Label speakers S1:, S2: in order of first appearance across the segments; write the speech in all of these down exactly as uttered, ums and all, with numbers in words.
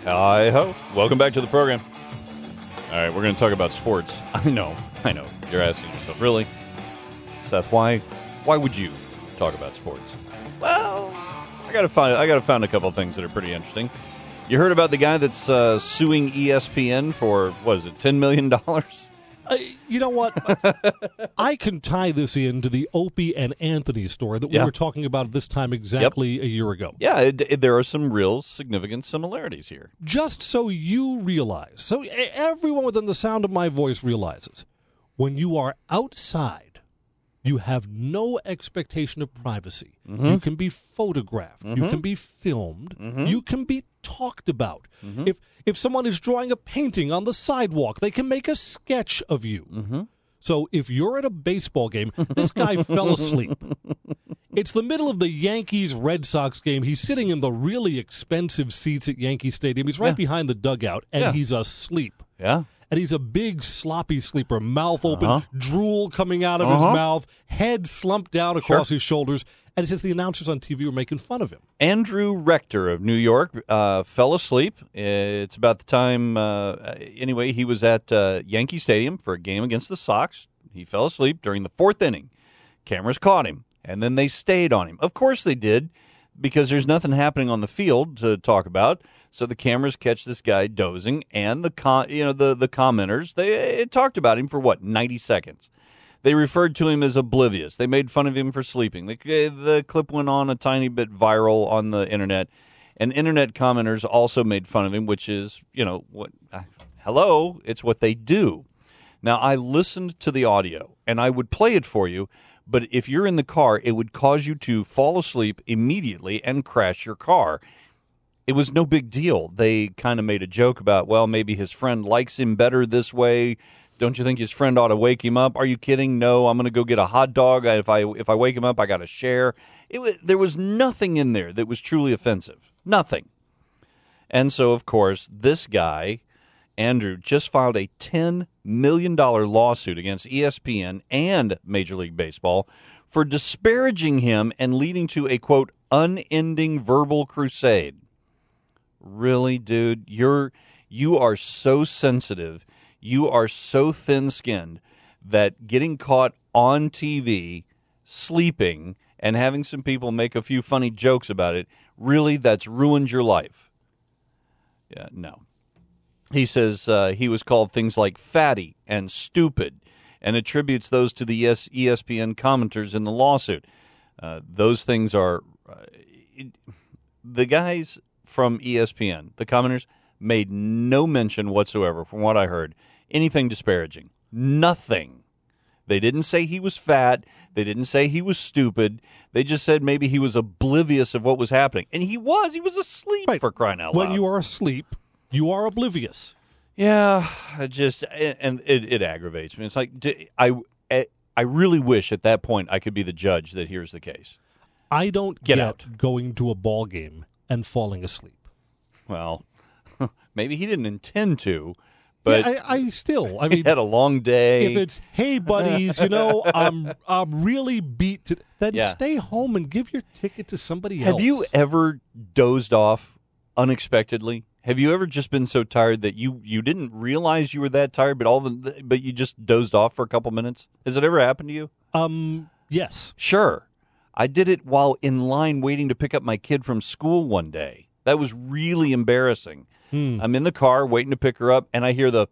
S1: Hi-ho. Welcome back to the program. All right, we're going to talk about sports. I know, I know. You're asking yourself, really? Seth, why why would you talk about sports? Well, I got to find I got to find a couple of things that are pretty interesting. You heard about the guy that's uh, suing E S P N for, what is it, ten million dollars?
S2: Uh, you know what? I can tie this into the Opie and Anthony story that we
S1: Yeah.
S2: were talking about this time exactly a year ago.
S1: Yeah, it, it, there are some real significant similarities here.
S2: Just so you realize, so e- everyone within the sound of my voice realizes, when you are outside, you have no expectation of privacy.
S1: Mm-hmm.
S2: You can be photographed.
S1: Mm-hmm.
S2: You can be filmed.
S1: Mm-hmm.
S2: You can be talked about.
S1: Mm-hmm.
S2: If if someone is drawing a painting on the sidewalk, they can make a sketch of you.
S1: Mm-hmm.
S2: So if you're at a baseball game, this guy fell asleep. It's the middle of the Yankees-Red Sox game. He's sitting in the really expensive seats at Yankee Stadium. He's right
S1: Yeah.
S2: behind the dugout, and
S1: Yeah.
S2: he's asleep.
S1: Yeah.
S2: And he's a big, sloppy sleeper, mouth open,
S1: Uh-huh.
S2: drool coming out of
S1: Uh-huh.
S2: his mouth, head slumped down across
S1: Sure.
S2: his shoulders. And it says the announcers on T V were making fun of him.
S1: Andrew Rector of New York uh, fell asleep. It's about the time, uh, anyway, he was at uh, Yankee Stadium for a game against the Sox. He fell asleep during the fourth inning. Cameras caught him, and then they stayed on him. Of course they did, because there's nothing happening on the field to talk about. So the cameras catch this guy dozing, and the con- you know the the commenters they it talked about him for what ninety seconds. They referred to him as oblivious. They made fun of him for sleeping. The, the clip went on a tiny bit viral on the internet, and internet commenters also made fun of him, which is, you know, what? Uh, hello, it's what they do. Now, I listened to the audio, and I would play it for you, but if you're in the car, it would cause you to fall asleep immediately and crash your car. It was no big deal. They kind of made a joke about, well, maybe his friend likes him better this way. Don't you think his friend ought to wake him up? Are you kidding? No, I'm going to go get a hot dog. If I if I wake him up, I got to share. It was, there was nothing in there that was truly offensive. Nothing. And so, of course, this guy, Andrew, just filed a ten million dollars lawsuit against E S P N and Major League Baseball for disparaging him and leading to a, quote, unending verbal crusade. Really, dude? You're you are so sensitive. You are so thin-skinned that getting caught on T V sleeping and having some people make a few funny jokes about it, really, that's ruined your life. Yeah, no. He says uh, he was called things like fatty and stupid and attributes those to the E S P N commenters in the lawsuit. Uh, those things are uh, it, the guys from E S P N, the commenters, made no mention whatsoever, from what I heard, anything disparaging. Nothing. They didn't say he was fat. They didn't say he was stupid. They just said maybe he was oblivious of what was happening. And he was. He was asleep,
S2: Right.
S1: for crying out loud.
S2: When you are asleep, you are oblivious.
S1: Yeah, it just, and it, it aggravates me. It's like, I, I really wish at that point I could be the judge that hears the case.
S2: I don't
S1: Get
S2: get,
S1: out.
S2: going to a ball game and falling asleep.
S1: Well, maybe he didn't intend to, but
S2: Yeah, I, I still, I
S1: he
S2: mean,
S1: had a long day.
S2: if it's, hey, buddies, you know, I'm I'm really beat, to, then
S1: Yeah.
S2: stay home and give your ticket to somebody
S1: Have
S2: else.
S1: you ever dozed off unexpectedly? Have you ever just been so tired that you, you didn't realize you were that tired, but all the, but you just dozed off for a couple minutes? Has it ever happened to you?
S2: Um, yes.
S1: Sure. I did it while in line waiting to pick up my kid from school one day. That was really embarrassing.
S2: Hmm.
S1: I'm in the car waiting to pick her up, and I hear the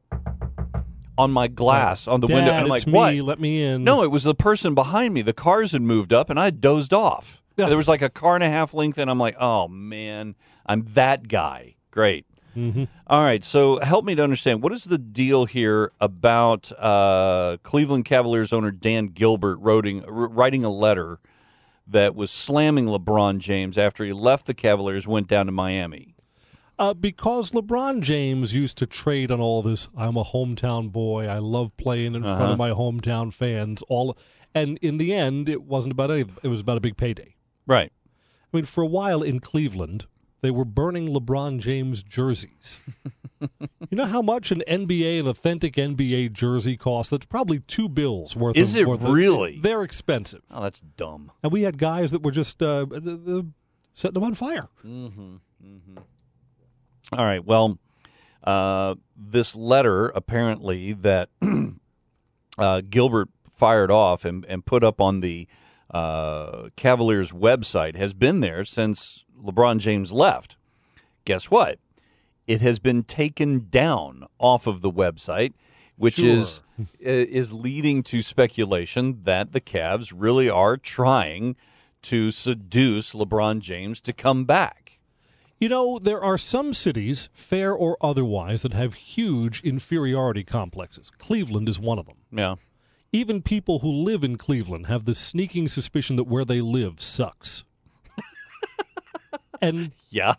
S1: on my glass on the
S2: Dad,
S1: window, and I'm
S2: it's
S1: like,
S2: me,
S1: "What?
S2: let me in."
S1: No, it was the person behind me. The cars had moved up, and I had dozed off.
S2: Yeah.
S1: There was like a car and a half length, and I'm like, "Oh man, I'm that guy." Great.
S2: Mm-hmm.
S1: All right, so help me to understand, what is the deal here about uh, Cleveland Cavaliers owner Dan Gilbert writing, writing a letter that was slamming LeBron James after he left the Cavaliers, went down to Miami?
S2: Uh, because LeBron James used to trade on all this, I'm a hometown boy, I love playing in front
S1: Uh-huh.
S2: of my hometown fans, all, and in the end, it wasn't about anything. It was about a big payday.
S1: Right.
S2: I mean, for a while in Cleveland, they were burning LeBron James jerseys. You know how much an N B A, an authentic N B A jersey costs? That's probably two bills worth.
S1: Is
S2: of,
S1: it
S2: worth of-
S1: really?
S2: They're expensive.
S1: Oh, that's dumb.
S2: And we had guys that were just uh, the, the, setting them on fire.
S1: Mm-hmm. Mm-hmm. All right. Well, uh, this letter apparently that uh, Gilbert fired off and, and put up on the uh, Cavaliers website has been there since LeBron James left. Guess what? It has been taken down off of the website, which
S2: Sure.
S1: is is leading to speculation that the Cavs really are trying to seduce LeBron James to come back.
S2: You know, there are some cities, fair or otherwise, that have huge inferiority complexes. Cleveland is one of them.
S1: Yeah.
S2: Even people who live in Cleveland have the sneaking suspicion that where they live sucks. And
S1: Yeah.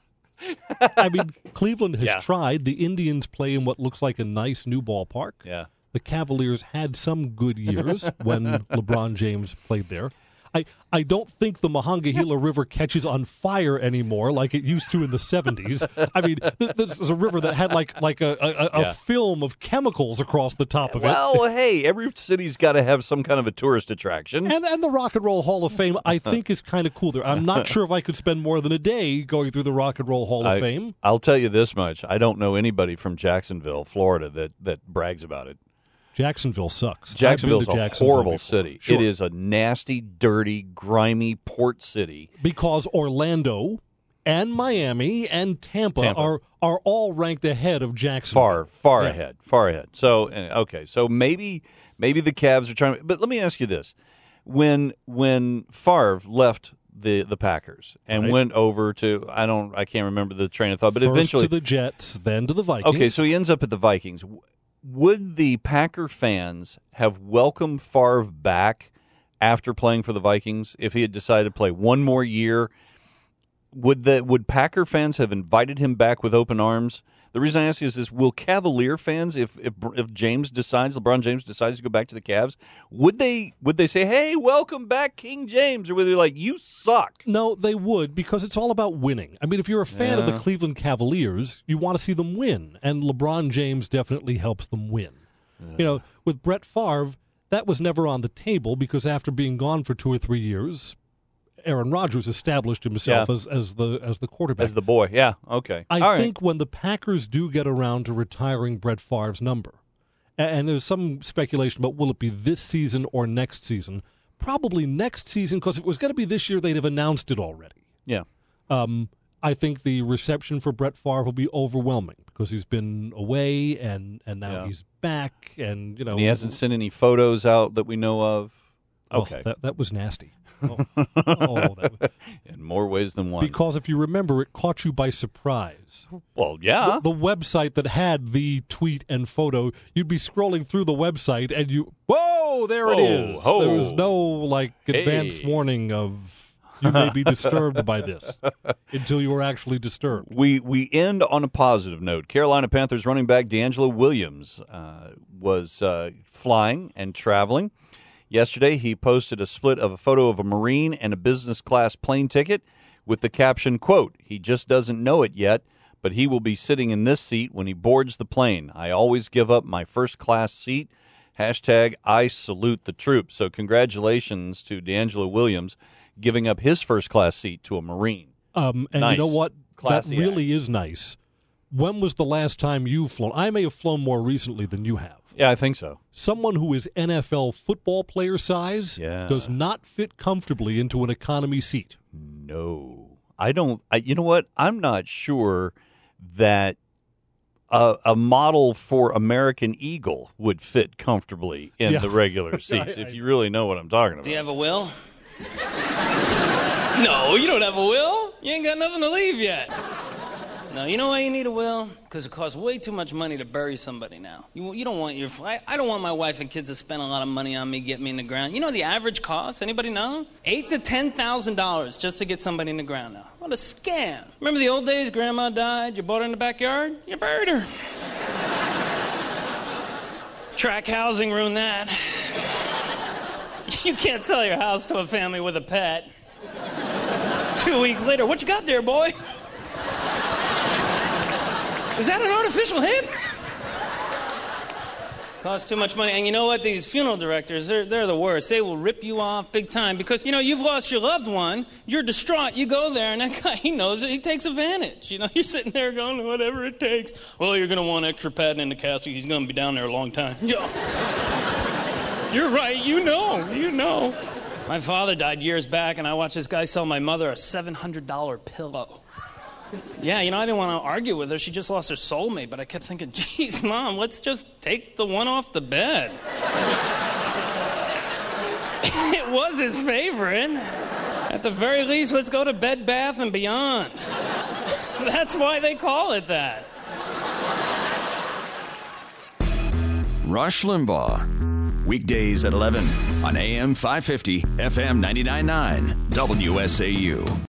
S2: I mean, Cleveland has
S1: Yeah.
S2: tried. The Indians play in what looks like a nice new ballpark.
S1: Yeah.
S2: The Cavaliers had some good years when LeBron James played there. I, I don't think the Monongahela River catches on fire anymore like it used to in the seventies. I mean, th- this is a river that had like like a, a, a
S1: Yeah.
S2: film of chemicals across the top of it.
S1: Well, hey, every city's got to have some kind of a tourist attraction.
S2: And and the Rock and Roll Hall of Fame, I think, is kind of cool there. I'm not sure if I could spend more than a day going through the Rock and Roll Hall of
S1: I,
S2: Fame.
S1: I'll tell you this much. I don't know anybody from Jacksonville, Florida, that, that brags about it.
S2: Jacksonville sucks.
S1: Jacksonville's
S2: I've been to
S1: a
S2: Jacksonville
S1: horrible
S2: before.
S1: city.
S2: Sure.
S1: It is a nasty, dirty, grimy port city.
S2: Because Orlando and Miami and Tampa,
S1: Tampa.
S2: are are all ranked ahead of Jacksonville.
S1: Far, far
S2: Yeah.
S1: ahead, far ahead. So, uh, okay, so maybe maybe the Cavs are trying. But let me ask you this: when when Favre left the the Packers and
S2: Right.
S1: went over to I don't I can't remember the train of thought, but
S2: First
S1: eventually
S2: to the Jets, then to the Vikings.
S1: okay, so he ends up at the Vikings. Would the Packer fans have welcomed Favre back after playing for the Vikings if he had decided to play one more year? Would the would Packer fans have invited him back with open arms? The reason I ask you is this: will Cavalier fans, if if if James decides, LeBron James decides to go back to the Cavs, would they would they say, "Hey, welcome back, King James," or would they be like, "You suck"?
S2: No, they would, because it's all about winning. I mean, if you're a fan of the
S1: Yeah.
S2: Cleveland Cavaliers, you want to see them win, and LeBron James definitely helps them win. You know, with Brett Favre, that was never on the table because after being gone for two or three years, Aaron Rodgers established himself
S1: Yeah.
S2: as, as the as the quarterback.
S1: As the boy, yeah, okay.
S2: I
S1: All right.
S2: think when the Packers do get around to retiring Brett Favre's number, a- and there's some speculation about will it be this season or next season, probably next season, because if it was going to be this year, they'd have announced it already.
S1: yeah.
S2: Um, I think the reception for Brett Favre will be overwhelming because he's been away and, and now
S1: Yeah.
S2: he's back, and you know
S1: And he hasn't sent any photos out that we know of.
S2: oh,
S1: Okay.
S2: that that was nasty. Oh, oh, that,
S1: In more ways than one.
S2: because if you remember, it caught you by surprise.
S1: well, yeah.
S2: The, the website that had the tweet and photo, you'd be scrolling through the website and you, whoa, there it
S1: Whoa,
S2: is.
S1: ho.
S2: There was no like advance
S1: Hey.
S2: warning of you may be disturbed by this until you were actually disturbed.
S1: We we end on a positive note. Carolina Panthers running back D'Angelo Williams uh, was uh, flying and traveling. Yesterday, he posted a split of a photo of a Marine and a business class plane ticket with the caption, quote, "He just doesn't know it yet, but he will be sitting in this seat when he boards the plane. I always give up my first class seat. Hashtag I salute the troops." So congratulations to D'Angelo Williams giving up his first class seat to a Marine.
S2: Um, and
S1: Nice.
S2: you know what?
S1: Classy
S2: that really is nice. When was the last time you've flown? I may have flown more recently than you have.
S1: Yeah, I think so.
S2: Someone who is N F L football player size
S1: Yeah.
S2: does not fit comfortably into an economy seat.
S1: No, I don't. I, you know what? I'm not sure that a, a model for American Eagle would fit comfortably in
S2: Yeah.
S1: the regular seats,
S2: I-
S1: if you really know what I'm talking about.
S3: Do you have a will? No, you don't have a will. You ain't got nothing to leave yet. No, you know why you need a will? Because it costs way too much money to bury somebody now. You, you don't want your... I, I don't want my wife and kids to spend a lot of money on me, get me in the ground. You know the average cost? Anybody know? Eight to ten thousand dollars just to get somebody in the ground now. What a scam! Remember the old days? Grandma died. You bought her in the backyard. You buried her. Track housing ruined that. You can't sell your house to a family with a pet. Two weeks later, what you got there, boy? Is that an artificial hip? Costs too much money. And you know what? These funeral directors, they're, they're the worst. They will rip you off big time because, you know, you've lost your loved one. You're distraught. You go there, and that guy, he knows it. He takes advantage. You know, you're sitting there going, whatever it takes. Well, you're going to want extra padding in the casket. He's going to be down there a long time. Yeah. You're right. You know. You know. My father died years back, and I watched this guy sell my mother a seven hundred dollars pillow. Yeah, you know, I didn't want to argue with her. She just lost her soulmate. But I kept thinking, geez, Mom, let's just take the one off the bed. It was his favorite. At the very least, let's go to Bed Bath and Beyond. That's why they call it that.
S4: Rush Limbaugh. Weekdays at eleven on A M five fifty, F M ninety-nine point nine, W S A U.